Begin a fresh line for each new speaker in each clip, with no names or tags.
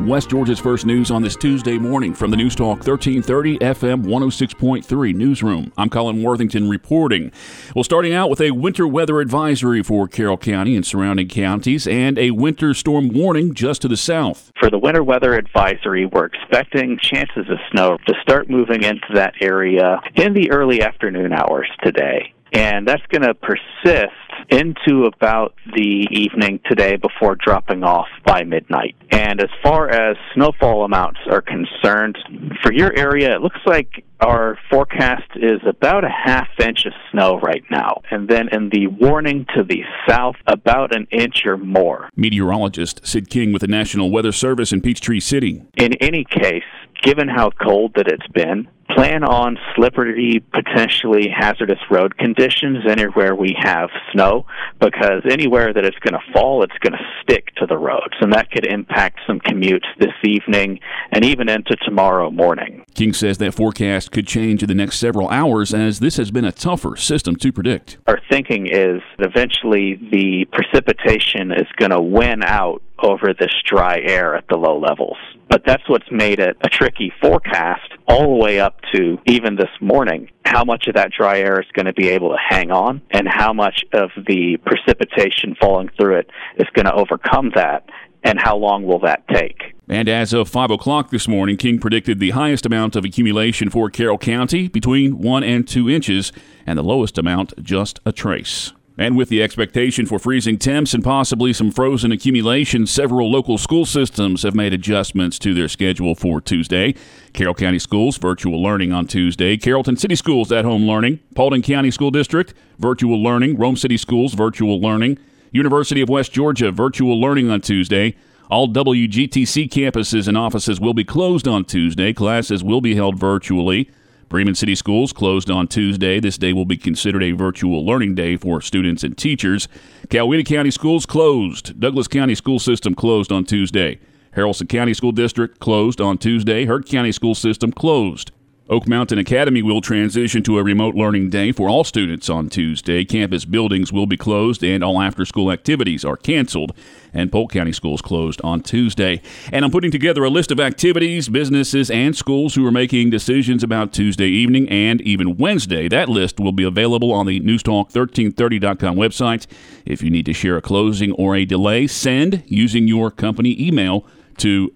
West Georgia's first news on this Tuesday morning from the News Talk 1330 FM 106.3 newsroom. I'm Colin Worthington reporting. Well, starting out with a winter weather advisory for Carroll County and surrounding counties and a winter storm warning just to the south.
For the winter weather advisory, we're expecting chances of snow to start moving into that area in the early afternoon hours today. And that's going to persist into about the evening today before dropping off by midnight. And as far as snowfall amounts are concerned, for your area, it looks like our forecast is about a half inch of snow right now. And then in the warning to the south, about an inch or more.
Meteorologist Sid King with the National Weather Service in Peachtree City.
In any case, given how cold that it's been, plan on slippery, potentially hazardous road conditions anywhere we have snow, because anywhere that it's going to fall, it's going to stick to the roads, and that could impact some commutes this evening and even into tomorrow morning.
King says that forecast could change in the next several hours as this has been a tougher system to predict.
Our thinking is eventually the precipitation is going to win out over this dry air at the low levels. But that's what's made it a tricky forecast all the way up to even this morning. How much of that dry air is going to be able to hang on and how much of the precipitation falling through it is going to overcome that, and how long will that take?
And as of 5 o'clock this morning, King predicted the highest amount of accumulation for Carroll County, between 1 and 2 inches, and the lowest amount, just a trace. And with the expectation for freezing temps and possibly some frozen accumulation, several local school systems have made adjustments to their schedule for Tuesday. Carroll County Schools, virtual learning on Tuesday. Carrollton City Schools, at-home learning. Paulding County School District, virtual learning. Rome City Schools, virtual learning. University of West Georgia, virtual learning on Tuesday. All WGTC campuses and offices will be closed on Tuesday. Classes will be held virtually. Bremen City Schools closed on Tuesday. This day will be considered a virtual learning day for students and teachers. Coweta County Schools closed. Douglas County School System closed on Tuesday. Haralson County School District closed on Tuesday. Hurt County School System closed. Oak Mountain Academy will transition to a remote learning day for all students on Tuesday. Campus buildings will be closed and all after-school activities are canceled. And Polk County Schools closed on Tuesday. And I'm putting together a list of activities, businesses, and schools who are making decisions about Tuesday evening and even Wednesday. That list will be available on the newstalk1330.com website. If you need to share a closing or a delay, send using your company email to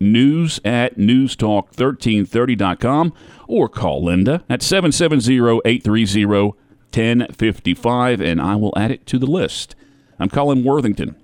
news@newstalk1330.com or call Linda at 770-830-1055, and I will add it to the list. I'm Colin Worthington.